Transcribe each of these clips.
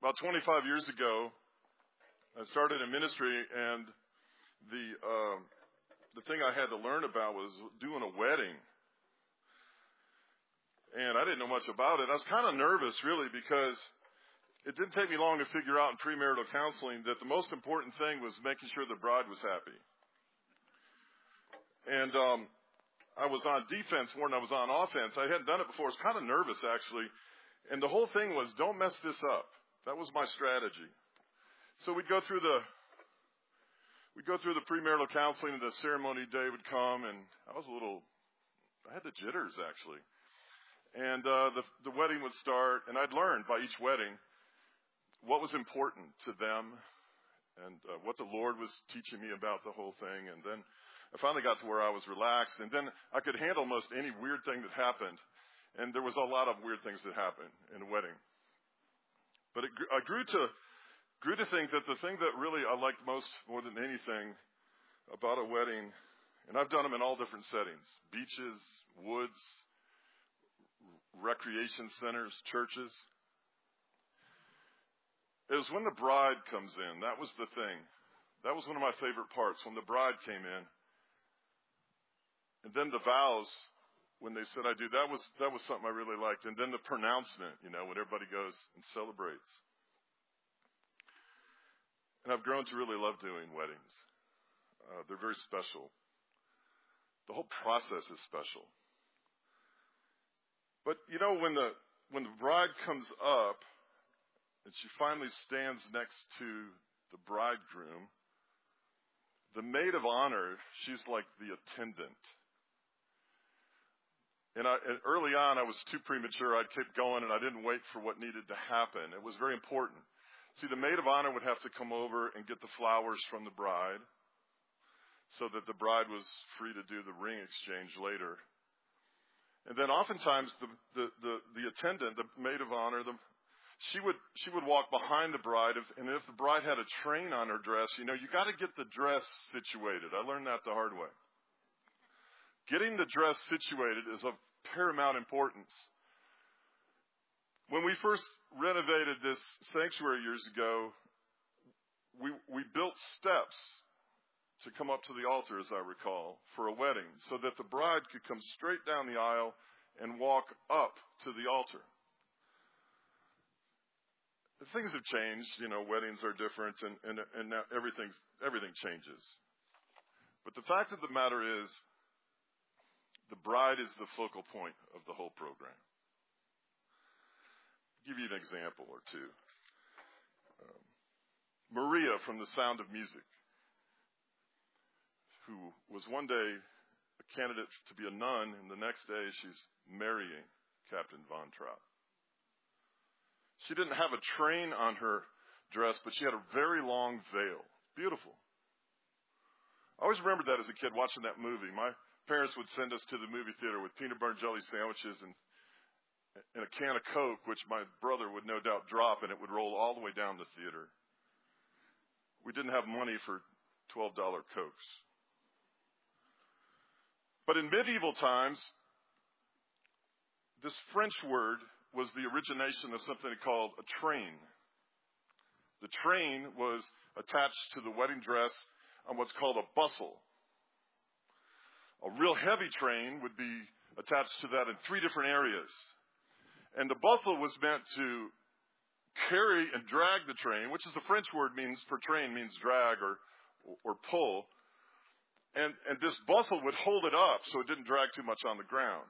About 25 years ago, I started a ministry, and the thing I had to learn about was doing a wedding. And I didn't know much about it. I was kind of nervous, really, because it didn't take me long to figure out in premarital counseling that the most important thing was making sure the bride was happy. And I was on defense more than I was on offense. I hadn't done it before. I was kind of nervous, actually. And the whole thing was, don't mess this up. That was my strategy. So we'd go through the premarital counseling, and the ceremony day would come, and I had the jitters, actually. And the wedding would start, and I'd learn by each wedding what was important to them and what the Lord was teaching me about the whole thing. And then I finally got to where I was relaxed, and then I could handle most any weird thing that happened. And there was a lot of weird things that happened in a wedding. But I grew to think that the thing that really I liked most, more than anything, about a wedding, and I've done them in all different settings, beaches, woods, recreation centers, churches, is when the bride comes in. That was the thing. That was one of my favorite parts, when the bride came in. And then the vows, when they said I do, that was something I really liked. And then the pronouncement, when everybody goes and celebrates. And I've grown to really love doing weddings. They're very special. The whole process is special. But when the bride comes up and she finally stands next to the bridegroom, the maid of honor, she's like the attendant. And early on, I was too premature. I kept going, and I didn't wait for what needed to happen. It was very important. See, the maid of honor would have to come over and get the flowers from the bride so that the bride was free to do the ring exchange later. And then oftentimes, the attendant, the maid of honor, she would walk behind the bride, and if the bride had a train on her dress, you got to get the dress situated. I learned that the hard way. Getting the dress situated is of paramount importance. When we first renovated this sanctuary years ago, we built steps to come up to the altar, as I recall, for a wedding, so that the bride could come straight down the aisle and walk up to the altar. Things have changed, weddings are different, and now everything changes. But the fact of the matter is, the bride is the focal point of the whole program. I'll give you an example or two. Maria from The Sound of Music, who was one day a candidate to be a nun, and the next day she's marrying Captain Von Trapp. She didn't have a train on her dress, but she had a very long veil. Beautiful. I always remembered that as a kid, watching that movie. My parents would send us to the movie theater with peanut butter and jelly sandwiches and a can of Coke, which my brother would no doubt drop, and it would roll all the way down the theater. We didn't have money for $12 Cokes. But in medieval times, this French word was the origination of something called a train. The train was attached to the wedding dress on what's called a bustle. A real heavy train would be attached to that in 3 different areas. And the bustle was meant to carry and drag the train, which is the French word for train means drag or pull. And this bustle would hold it up so it didn't drag too much on the ground.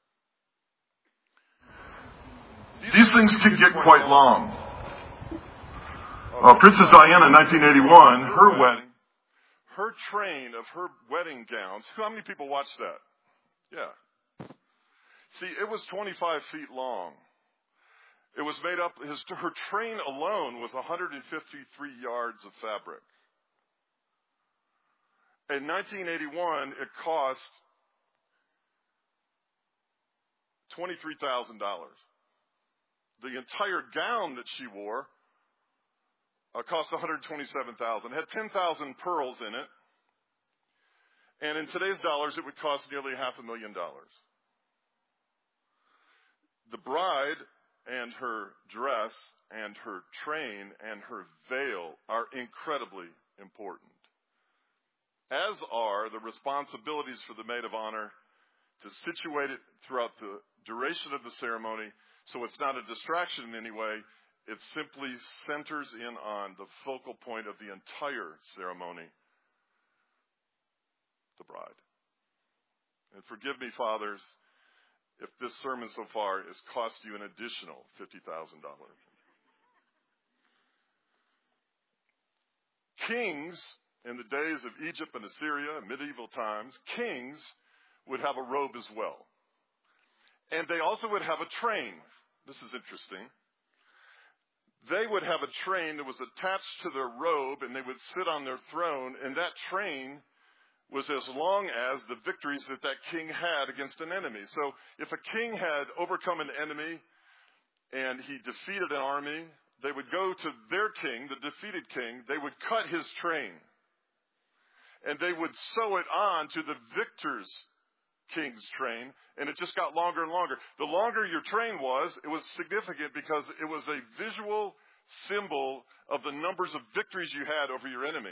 These things can get quite long. Princess Diana, 1981, her wedding, her train of her wedding gowns, how many people watched that? Yeah. See, it was 25 feet long. It was made up, her train alone was 153 yards of fabric. In 1981, it cost $23,000. The entire gown that she wore cost $127,000. It had 10,000 pearls in it. And in today's dollars, it would cost nearly $500,000. The bride and her dress and her train and her veil are incredibly important, as are the responsibilities for the maid of honor to situate it throughout the duration of the ceremony so it's not a distraction in any way. It simply centers in on the focal point of the entire ceremony, the bride. And forgive me, fathers, if this sermon so far has cost you an additional $50,000. Kings, in the days of Egypt and Assyria, medieval times, kings would have a robe as well. And they also would have a train. This is interesting. They would have a train that was attached to their robe, and they would sit on their throne, and that train was as long as the victories that that king had against an enemy. So if a king had overcome an enemy and he defeated an army, they would go to their king, the defeated king, they would cut his train, and they would sew it on to the victor's king's train, and it just got longer and longer. The longer your train was, it was significant because it was a visual symbol of the numbers of victories you had over your enemy.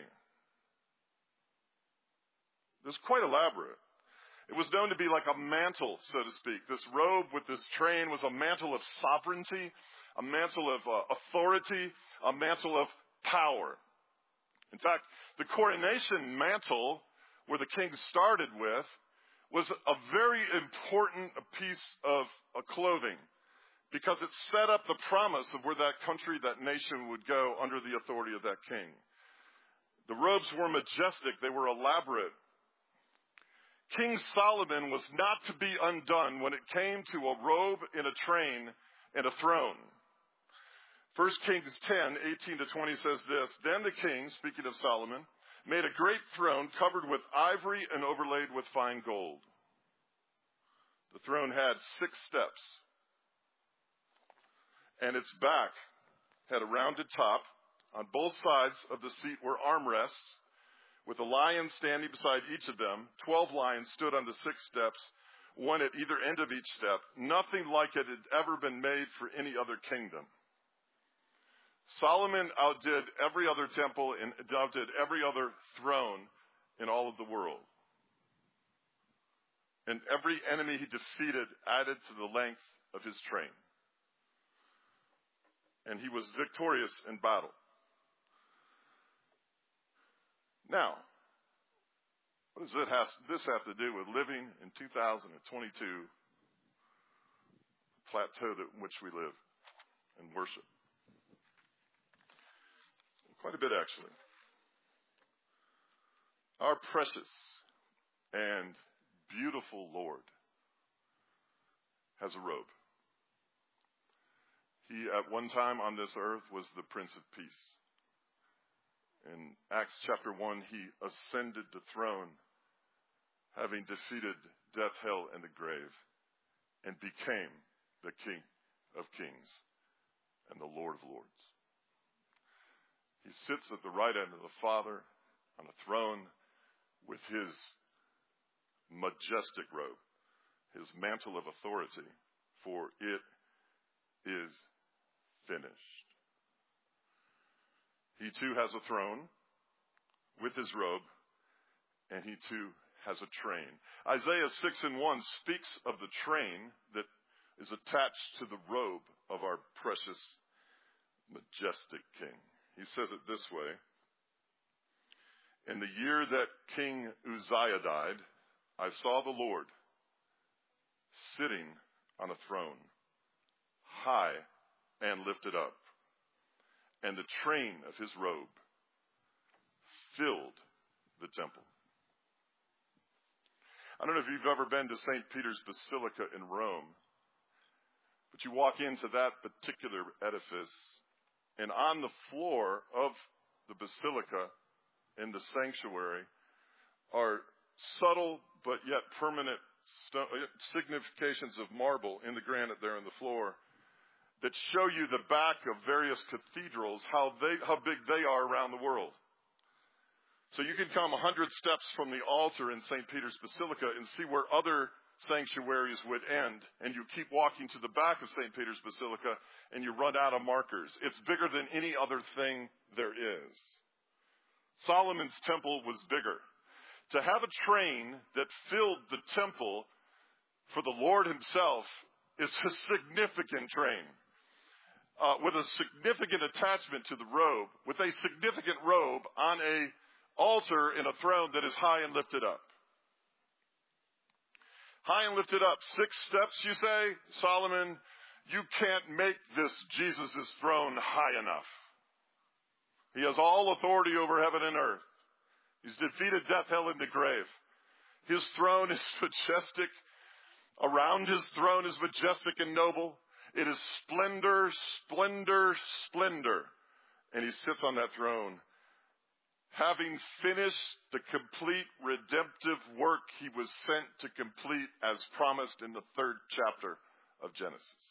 It was quite elaborate. It was known to be like a mantle, so to speak. This robe with this train was a mantle of sovereignty, a mantle of authority, a mantle of power. In fact, the coronation mantle, where the king started with, was a very important piece of clothing because it set up the promise of where that country, that nation would go under the authority of that king. The robes were majestic. They were elaborate. King Solomon was not to be undone when it came to a robe and a train and a throne. 1 Kings 10:18-20 says this, "Then the king," speaking of Solomon, "made a great throne covered with ivory and overlaid with fine gold. The throne had 6 steps, and its back had a rounded top. On both sides of the seat were armrests, with a lion standing beside each of them. 12 lions stood on the 6 steps, one at either end of each step. Nothing like it had ever been made for any other kingdom. Solomon outdid every other temple and outdid every other throne in all of the world. And every enemy he defeated added to the length of his train. And he was victorious in battle." Now, what does this have to do with living in 2022, the plateau in which we live and worship? Quite a bit, actually. Our precious and beautiful Lord has a robe. He, at one time on this earth, was the Prince of Peace. In Acts chapter 1, he ascended the throne, having defeated death, hell, and the grave, and became the King of Kings and the Lord of Lords. He sits at the right hand of the Father on a throne with his majestic robe, his mantle of authority, for it is finished. He too has a throne with his robe, and he too has a train. Isaiah 6:1 speaks of the train that is attached to the robe of our precious, majestic King. He says it this way: "In the year that King Uzziah died, I saw the Lord sitting on a throne, high and lifted up, and the train of his robe filled the temple." I don't know if you've ever been to St. Peter's Basilica in Rome, but you walk into that particular edifice, and on the floor of the basilica in the sanctuary are subtle but yet permanent significations of marble in the granite there on the floor that show you the back of various cathedrals, how big they are around the world. So you can come 100 steps from the altar in St. Peter's Basilica and see where other sanctuaries would end, and you keep walking to the back of St. Peter's Basilica, and you run out of markers. It's bigger than any other thing there is. Solomon's temple was bigger. To have a train that filled the temple for the Lord himself is a significant train, with a significant attachment to the robe, with a significant robe on a altar in a throne that is high and lifted up. High and lifted up. 6 steps, you say? Solomon, you can't make this Jesus' throne high enough. He has all authority over heaven and earth. He's defeated death, hell, and the grave. His throne is majestic. Around his throne is majestic and noble. It is splendor, splendor, splendor. And he sits on that throne, having finished the complete redemptive work he was sent to complete as promised in the 3rd chapter of Genesis.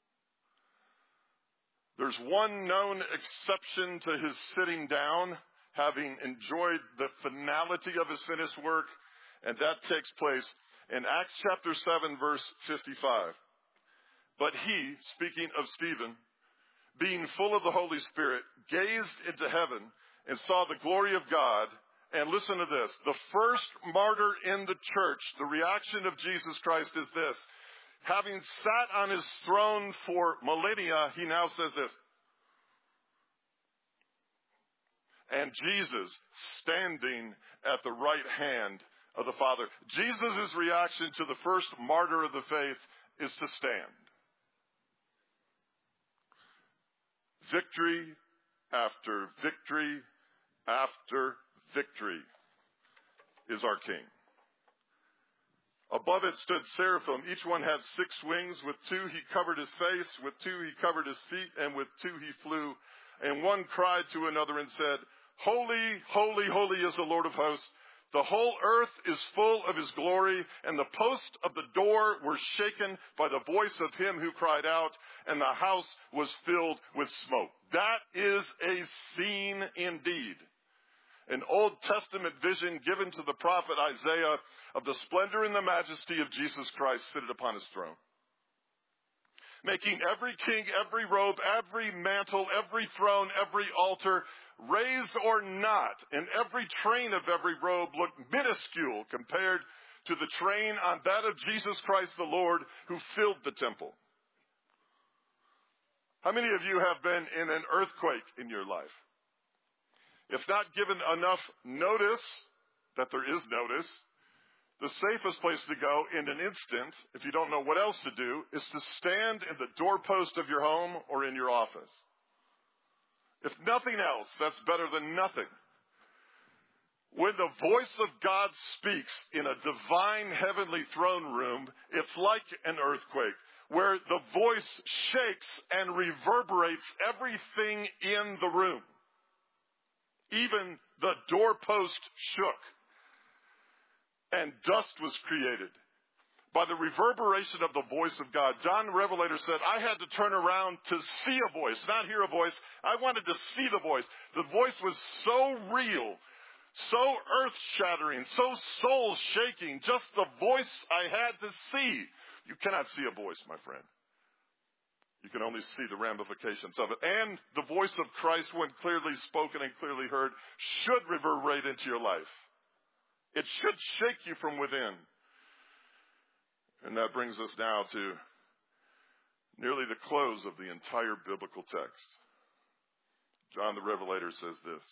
There's one known exception to his sitting down, having enjoyed the finality of his finished work, and that takes place in Acts chapter 7, verse 55. But he, speaking of Stephen, being full of the Holy Spirit, gazed into heaven and saw the glory of God. And listen to this. The first martyr in the church, the reaction of Jesus Christ is this. Having sat on his throne for millennia, he now says this. And Jesus standing at the right hand of the Father. Jesus' reaction to the first martyr of the faith is to stand. Victory after victory after victory is our King. Above it stood seraphim. Each one had 6 wings. With 2 he covered his face. With 2 he covered his feet. And with 2 he flew. And one cried to another and said, Holy, holy, holy is the Lord of hosts. The whole earth is full of his glory. And the posts of the door were shaken by the voice of him who cried out. And the house was filled with smoke. That is a scene indeed. An Old Testament vision given to the prophet Isaiah of the splendor and the majesty of Jesus Christ seated upon his throne. Making every king, every robe, every mantle, every throne, every altar, raised or not, and every train of every robe looked minuscule compared to the train on that of Jesus Christ the Lord who filled the temple. How many of you have been in an earthquake in your life? If not given enough notice, that there is notice, the safest place to go in an instant, if you don't know what else to do, is to stand in the doorpost of your home or in your office. If nothing else, that's better than nothing. When the voice of God speaks in a divine heavenly throne room, it's like an earthquake, where the voice shakes and reverberates everything in the room. Even the doorpost shook, and dust was created by the reverberation of the voice of God. John the Revelator said, I had to turn around to see a voice, not hear a voice. I wanted to see the voice. The voice was so real, so earth-shattering, so soul-shaking, just the voice I had to see. You cannot see a voice, my friend. You can only see the ramifications of it. And the voice of Christ, when clearly spoken and clearly heard, should reverberate into your life. It should shake you from within. And that brings us now to nearly the close of the entire biblical text. John the Revelator says this.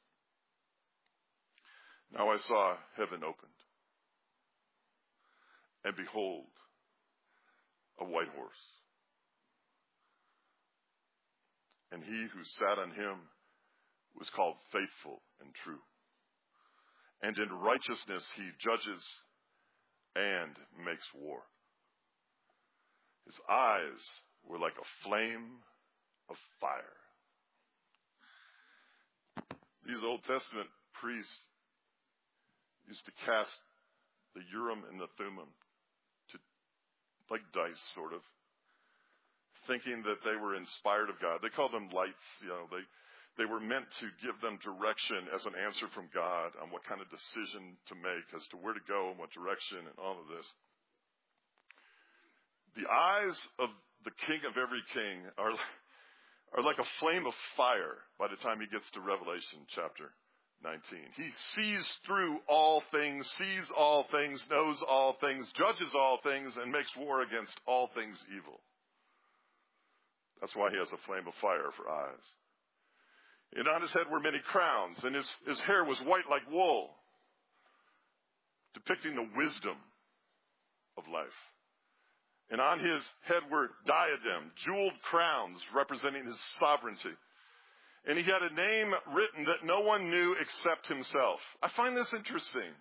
Now I saw heaven opened, and behold, a white horse. And he who sat on him was called Faithful and True. And in righteousness he judges and makes war. His eyes were like a flame of fire. These Old Testament priests used to cast the Urim and the Thummim to, like dice, sort of, thinking that they were inspired of God. They called them lights, They were meant to give them direction as an answer from God on what kind of decision to make as to where to go and what direction and all of this. The eyes of the King of every king are like a flame of fire by the time he gets to Revelation chapter 19. He sees through all things, sees all things, knows all things, judges all things, and makes war against all things evil. That's why he has a flame of fire for eyes. And on his head were many crowns, and his hair was white like wool, depicting the wisdom of life. And on his head were diadems, jeweled crowns representing his sovereignty. And he had a name written that no one knew except himself. I find this interesting.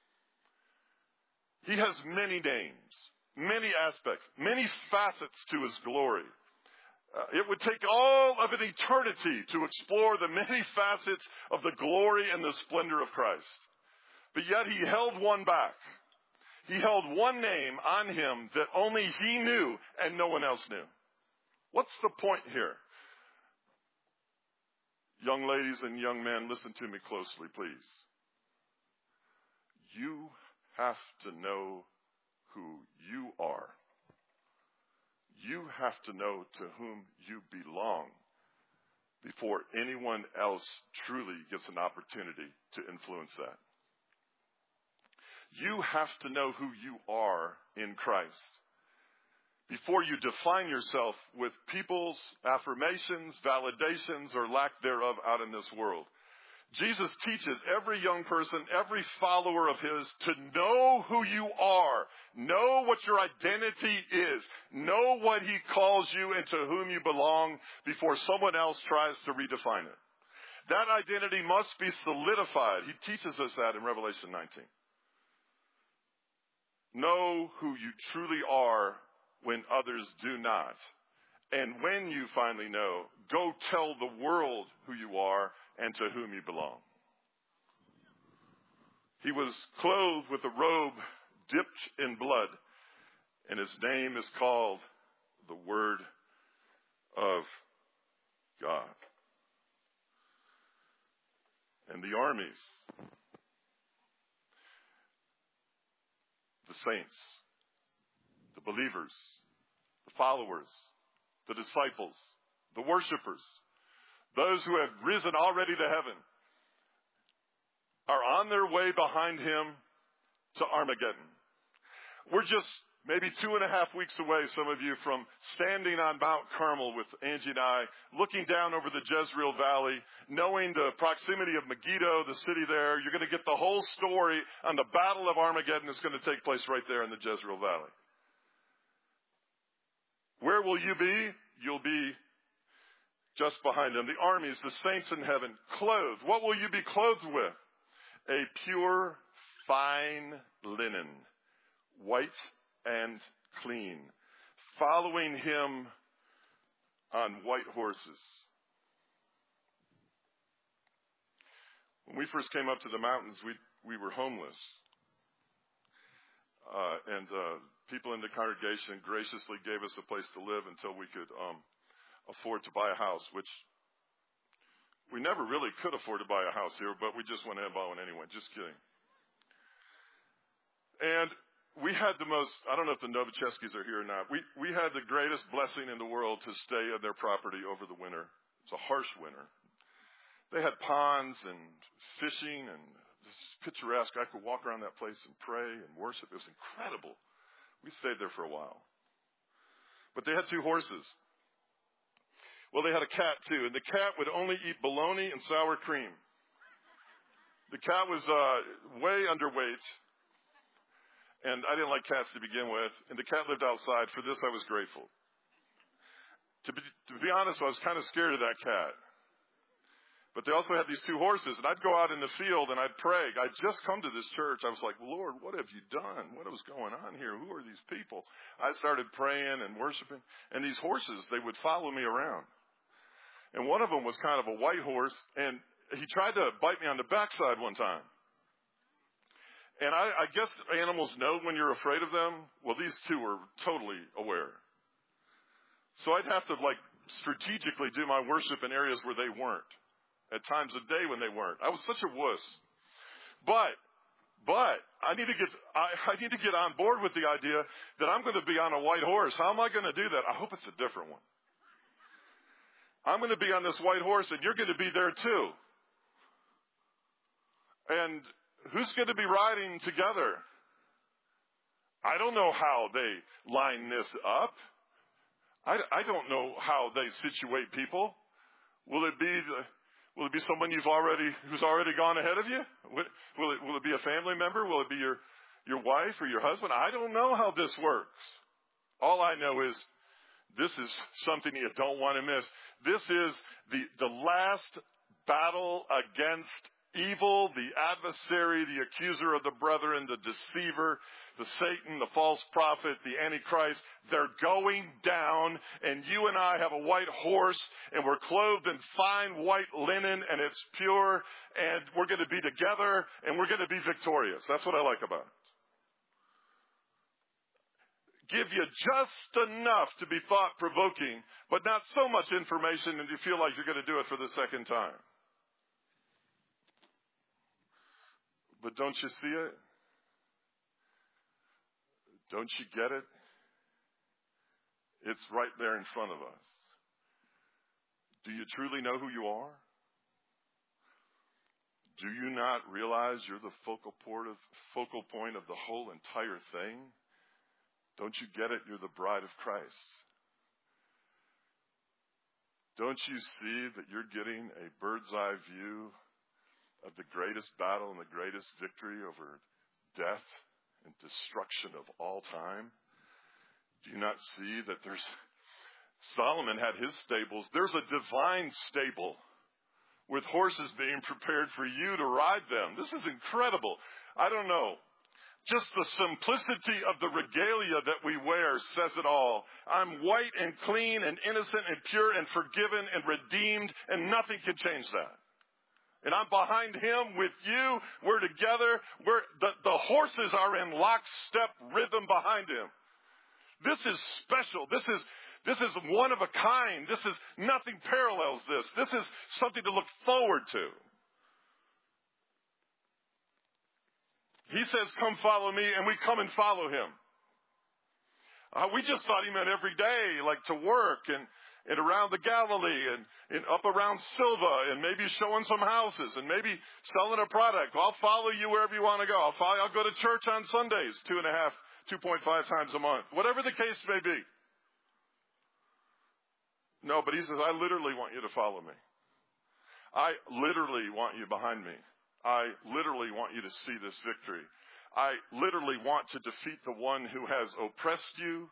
He has many names, many aspects, many facets to his glory. It would take all of an eternity to explore the many facets of the glory and the splendor of Christ. But yet he held one back. He held one name on him that only he knew and no one else knew. What's the point here? Young ladies and young men, listen to me closely, please. You have to know who you are. You have to know to whom you belong before anyone else truly gets an opportunity to influence that. You have to know who you are in Christ before you define yourself with people's affirmations, validations, or lack thereof out in this world. Jesus teaches every young person, every follower of his, to know who you are. Know what your identity is. Know what he calls you and to whom you belong before someone else tries to redefine it. That identity must be solidified. He teaches us that in Revelation 19. Know who you truly are when others do not. And when you finally know, go tell the world who you are and to whom you belong. He was clothed with a robe dipped in blood, and his name is called the Word of God. And the armies, the saints, the believers, the followers, the disciples, the worshipers, those who have risen already to heaven, are on their way behind him to Armageddon. We're just maybe 2.5 weeks away, some of you, from standing on Mount Carmel with Angie and I, looking down over the Jezreel Valley, knowing the proximity of Megiddo, the city there. You're going to get the whole story on the Battle of Armageddon that's going to take place right there in the Jezreel Valley. Where will you be? You'll be just behind them. The armies, the saints in heaven, clothed. What will you be clothed with? A pure, fine linen, white and clean, following him on white horses. When we first came up to the mountains, we were homeless. And people in the congregation graciously gave us a place to live until we could afford to buy a house, which we never really could afford to buy a house here, but we just went ahead and bought one anyway. Just kidding. And we had the most, I don't know if the Novicheskis are here or not. We had the greatest blessing in the world to stay on their property over the winter. It's a harsh winter. They had ponds and fishing and this picturesque. I could walk around that place and pray and worship. It was incredible. We stayed there for a while. But they had 2 horses. Well, they had a cat too, and the cat would only eat bologna and sour cream. The cat was way underweight, and I didn't like cats to begin with, and the cat lived outside. For this, I was grateful. To be honest, I was kind of scared of that cat. But they also had these 2 horses, and I'd go out in the field and I'd pray. I'd just come to this church. I was like, Lord, what have you done? What was going on here? Who are these people? I started praying and worshiping, and these horses, they would follow me around. And one of them was kind of a white horse, and he tried to bite me on the backside one time. And I guess animals know when you're afraid of them. Well, these 2 were totally aware. So I'd have to, strategically do my worship in areas where they weren't. At times of day when they weren't. I was such a wuss. But But I need to get on board with the idea that I'm going to be on a white horse. How am I going to do that? I hope it's a different one. I'm going to be on this white horse, and you're going to be there too. And who's going to be riding together? I don't know how they line this up. I don't know how they situate people. Will it be someone who's already gone ahead of you? Will it be a family member? Will it be your wife or your husband? I don't know how this works. All I know is this is something you don't want to miss. This is the last battle against evil, the adversary, the accuser of the brethren, the deceiver, the Satan, the false prophet, the Antichrist. They're going down, and you and I have a white horse, and we're clothed in fine white linen, and it's pure, and we're going to be together, and we're going to be victorious. That's what I like about it. Give you just enough to be thought-provoking, but not so much information that you feel like you're going to do it for the second time. But don't you see it? Don't you get it? It's right there in front of us. Do you truly know who you are? Do you not realize you're the focal point of the whole entire thing? Don't you get it? You're the bride of Christ. Don't you see that you're getting a bird's eye view of the greatest battle and the greatest victory over death and destruction of all time? Do you not see that Solomon had his stables. There's a divine stable with horses being prepared for you to ride them. This is incredible. I don't know. Just the simplicity of the regalia that we wear says it all. I'm white and clean and innocent and pure and forgiven and redeemed, and nothing can change that. And I'm behind him with you. We're together. The horses are in lockstep rhythm behind him. This is special. This is one of a kind. Nothing parallels this. This is something to look forward to. He says, come follow me, and we come and follow him. We just thought he meant every day, like to work and around the Galilee and up around Silva and maybe showing some houses and maybe selling a product. I'll follow you wherever you want to go. I'll go to church on Sundays 2.5 times a month, whatever the case may be. No, but he says, I literally want you to follow me. I literally want you behind me. I literally want you to see this victory. I literally want to defeat the one who has oppressed you,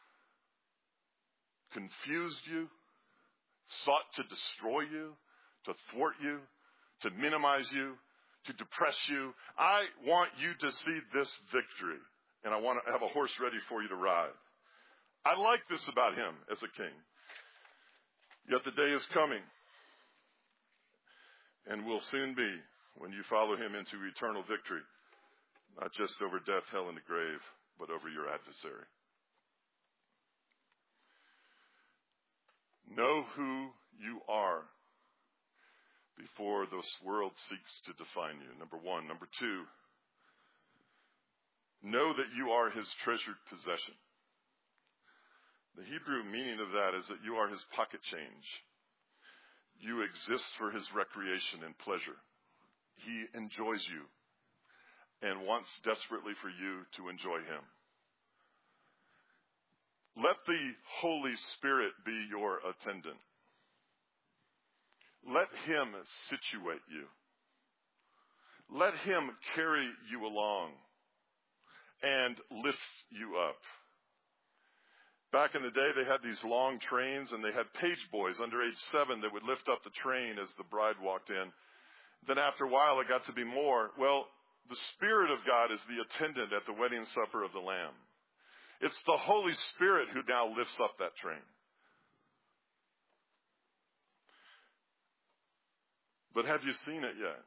confused you, sought to destroy you, to thwart you, to minimize you, to depress you. I want you to see this victory, and I want to have a horse ready for you to ride. I like this about him as a king. Yet the day is coming, and will soon be, when you follow him into eternal victory, not just over death, hell, and the grave, but over your adversary. Know who you are before this world seeks to define you. Number one. Number two, know that you are his treasured possession. The Hebrew meaning of that is that you are his pocket change. You exist for his recreation and pleasure. He enjoys you and wants desperately for you to enjoy him. Let the Holy Spirit be your attendant. Let him situate you. Let him carry you along and lift you up. Back in the day, they had these long trains, and they had page boys under age 7 that would lift up the train as the bride walked in. Then after a while, it got to be more. Well, the Spirit of God is the attendant at the wedding supper of the Lamb. It's the Holy Spirit who now lifts up that train. But have you seen it yet?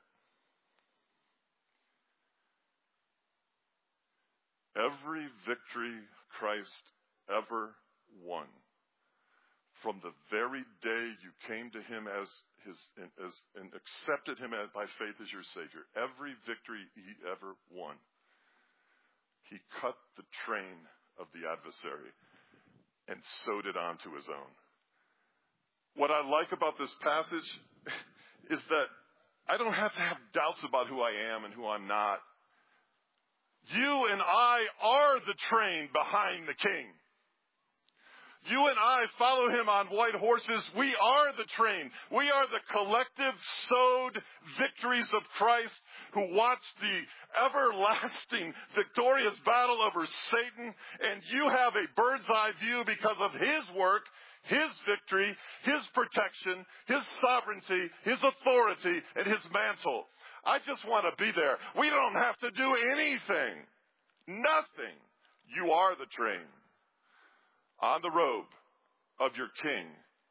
Every victory Christ ever won from the very day you came to him and accepted him by faith as your Savior, every victory he ever won, he cut the train of the adversary and sewed it onto his own. What I like about this passage is that I don't have to have doubts about who I am and who I'm not. You and I are the train behind the king. You and I follow him on white horses. We are the train. We are the collective sowed victories of Christ who watched the everlasting victorious battle over Satan. And you have a bird's eye view because of his work, his victory, his protection, his sovereignty, his authority, and his mantle. I just want to be there. We don't have to do anything. Nothing. You are the train on the robe of your king.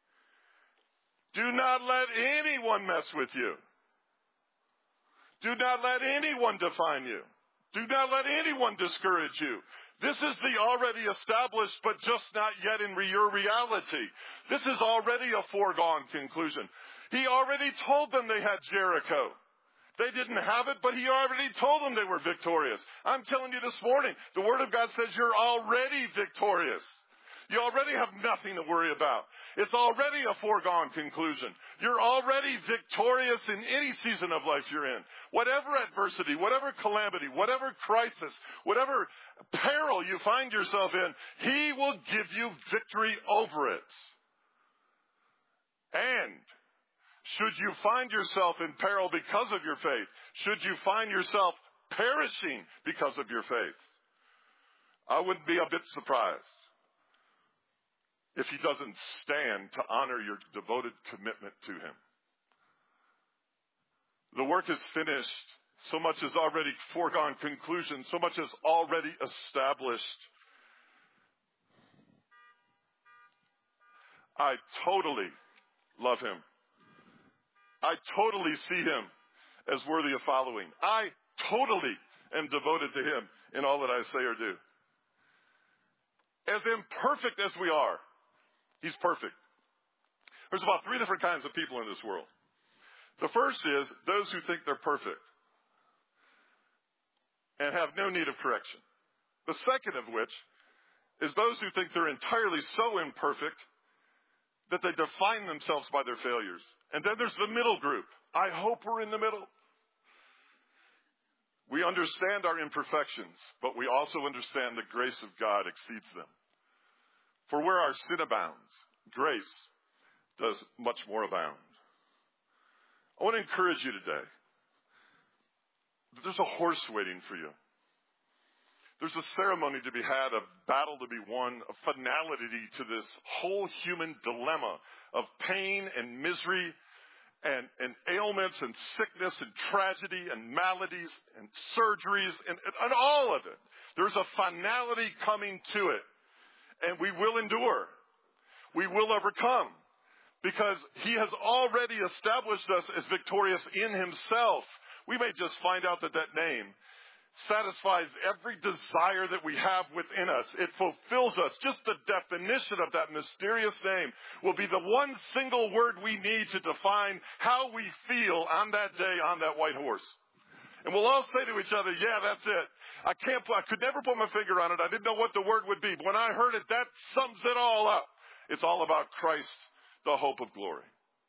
Do not let anyone mess with you. Do not let anyone define you. Do not let anyone discourage you. This is the already established, but just not yet in your reality. This is already a foregone conclusion. He already told them they had Jericho. They didn't have it, but he already told them they were victorious. I'm telling you this morning, the Word of God says you're already victorious. You already have nothing to worry about. It's already a foregone conclusion. You're already victorious in any season of life you're in. Whatever adversity, whatever calamity, whatever crisis, whatever peril you find yourself in, he will give you victory over it. And should you find yourself in peril because of your faith, should you find yourself perishing because of your faith, I wouldn't be a bit surprised if he doesn't stand to honor your devoted commitment to him. The work is finished. So much is already foregone conclusion. So much is already established. I totally love him. I totally see him as worthy of following. I totally am devoted to him in all that I say or do. As imperfect as we are, he's perfect. There's about 3 different kinds of people in this world. The first is those who think they're perfect and have no need of correction. The second of which is those who think they're entirely so imperfect that they define themselves by their failures. And then there's the middle group. I hope we're in the middle. We understand our imperfections, but we also understand the grace of God exceeds them. For where our sin abounds, grace does much more abound. I want to encourage you today that there's a horse waiting for you. There's a ceremony to be had, a battle to be won, a finality to this whole human dilemma of pain and misery and ailments and sickness and tragedy and maladies and surgeries and all of it. There's a finality coming to it. And we will endure. We will overcome. Because he has already established us as victorious in himself. We may just find out that name satisfies every desire that we have within us. It fulfills us. Just the definition of that mysterious name will be the one single word we need to define how we feel on that day on that white horse. And we'll all say to each other, yeah, that's it. I could never put my finger on it. I didn't know what the word would be. But when I heard it, that sums it all up. It's all about Christ, the hope of glory.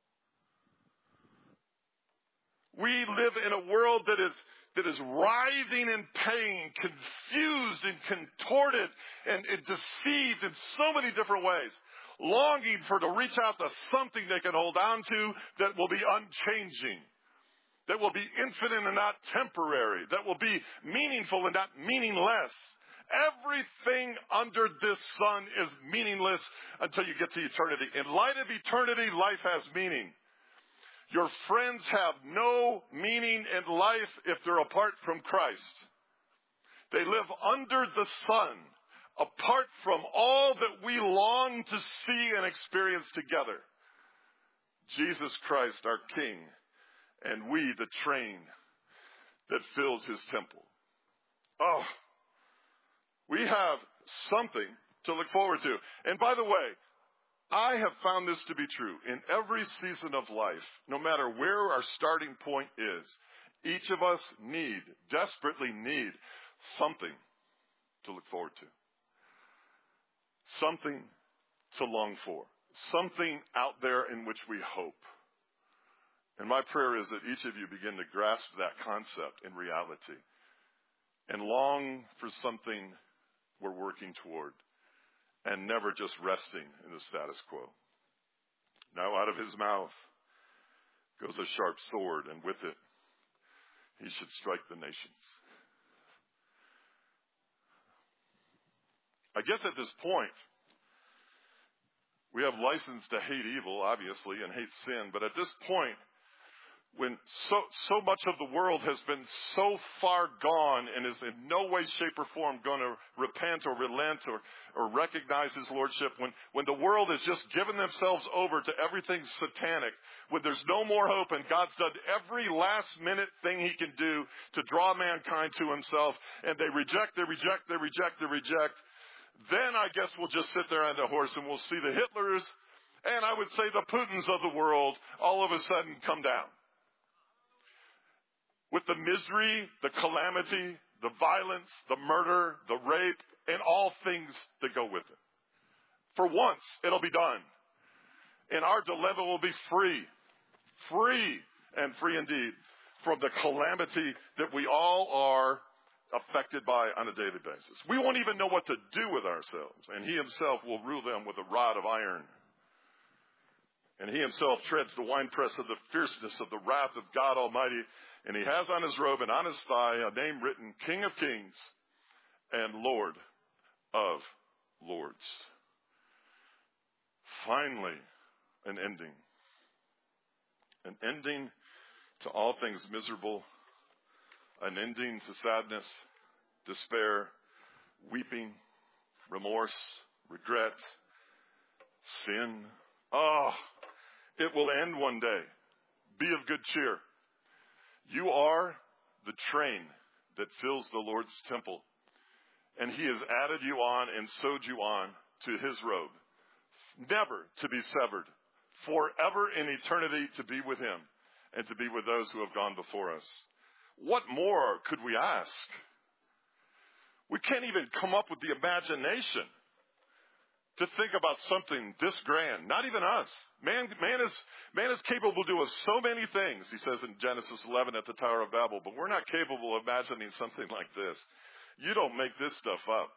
We live in a world that is writhing in pain, confused and contorted and deceived in so many different ways, longing to reach out to something they can hold on to that will be unchanging, that will be infinite and not temporary, that will be meaningful and not meaningless. Everything under this sun is meaningless until you get to eternity. In light of eternity, life has meaning. Your friends have no meaning in life if they're apart from Christ. They live under the sun, apart from all that we long to see and experience together. Jesus Christ, our King, and we, the train that fills his temple. Oh, we have something to look forward to. And by the way, I have found this to be true in every season of life, no matter where our starting point is. Each of us desperately need something to look forward to, something to long for, something out there in which we hope. And my prayer is that each of you begin to grasp that concept in reality and long for something we're working toward and never just resting in the status quo. Now out of his mouth goes a sharp sword, and with it he should strike the nations. I guess at this point, we have license to hate evil, obviously, and hate sin. But at this point, when so much of the world has been so far gone and is in no way, shape, or form going to repent or relent or recognize his lordship, when the world has just given themselves over to everything satanic, when there's no more hope and God's done every last-minute thing he can do to draw mankind to himself, and they reject, then I guess we'll just sit there on the horse and we'll see the Hitlers and I would say the Putins of the world all of a sudden come down. With the misery, the calamity, the violence, the murder, the rape, and all things that go with it. For once, it'll be done. And our dilemma will be free and free indeed from the calamity that we all are affected by on a daily basis. We won't even know what to do with ourselves, and he himself will rule them with a rod of iron. And he himself treads the winepress of the fierceness of the wrath of God Almighty, and he has on his robe and on his thigh a name written, King of Kings and Lord of Lords. Finally, an ending. An ending to all things miserable, an ending to sadness, despair, weeping, remorse, regret, sin. It will end one day. Be of good cheer. You are the train that fills the Lord's temple, and he has added you on and sewed you on to his robe, never to be severed, forever in eternity to be with him and to be with those who have gone before us. What more could we ask? We can't even come up with the imagination to think about something this grand. Not even us. Man is capable of so many things, he says in Genesis 11 at the Tower of Babel, but we're not capable of imagining something like this. You don't make this stuff up.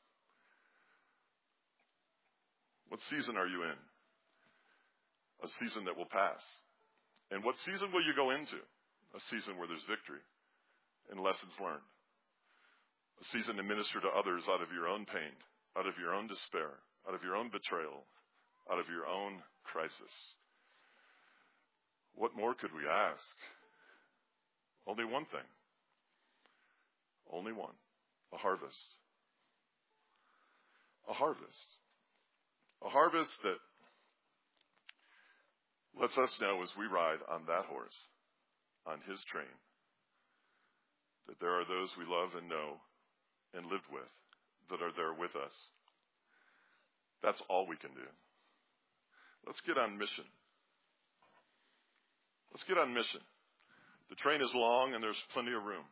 What season are you in? A season that will pass. And what season will you go into? A season where there's victory and lessons learned. A season to minister to others out of your own pain, out of your own despair, out of your own betrayal, out of your own crisis. What more could we ask? Only one thing. Only one. A harvest. A harvest. A harvest that lets us know as we ride on that horse, on his train, that there are those we love and know and lived with that are there with us. That's all we can do. Let's get on mission. Let's get on mission. The train is long and there's plenty of room.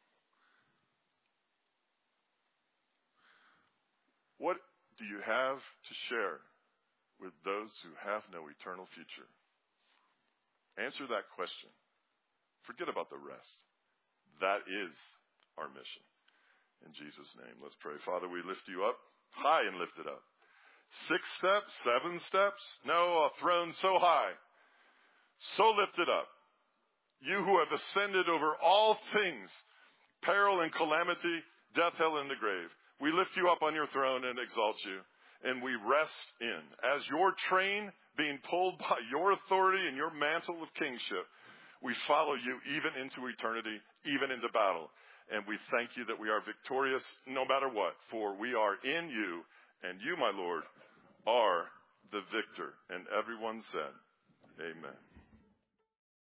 What do you have to share with those who have no eternal future? Answer that question. Forget about the rest. That is our mission. In Jesus' name, let's pray. Father, we lift you up, high and lifted up. 6 steps, 7 steps? No, a throne so high, so lifted up. You who have ascended over all things, peril and calamity, death, hell, and the grave. We lift you up on your throne and exalt you, and we rest in. As your train being pulled by your authority and your mantle of kingship, we follow you even into eternity, even into battle. And we thank you that we are victorious no matter what, for we are in you, and you, my Lord, are the victor. And everyone said, amen.